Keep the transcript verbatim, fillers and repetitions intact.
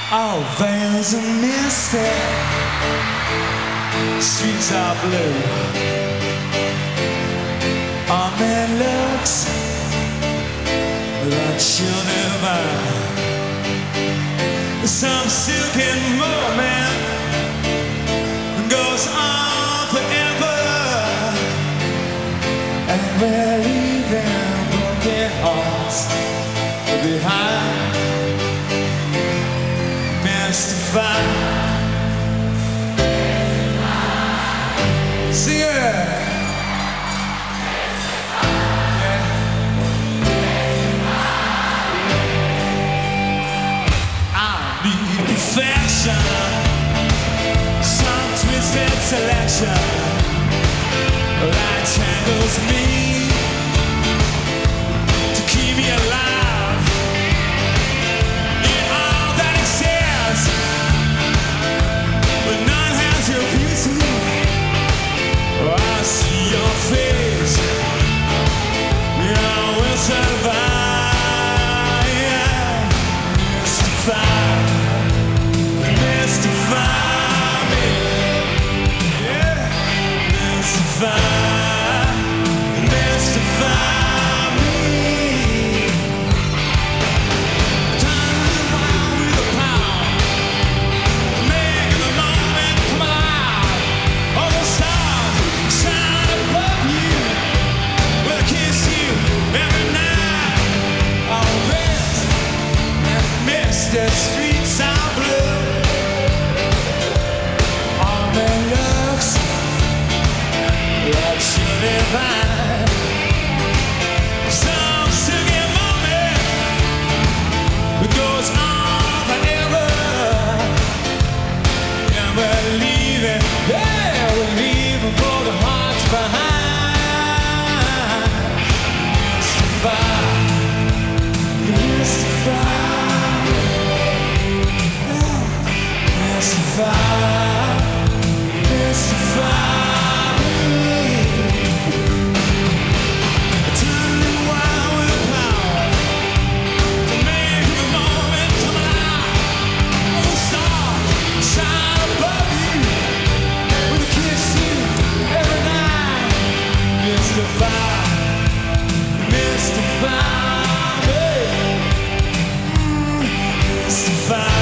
All veils are misty, streets are blue. All men looks like children. Some silken moment goes on forever, and we're leaving broken hearts behind. Mystified. Sing it. Yeah. I need perfection, some twisted selection that tangles me to keep me alive. I see your face, I will survive. Mystify, mystify me. Yeah, mystify, mystify me. Time to wild with the power, making the moment come alive. All the stars shine above you, will kiss you every night. All red and misty streets are blue. All men looks like you're divine. Some silly moment goes on forever, and we're leaving, yeah, we're leaving broken hearts behind. Mystify, mystify, mystify, mystify me. Turn wild with the power to make the moment come alive. Oh, stars shine above you, will kiss you every night. Mystify, mystify me. Mystify.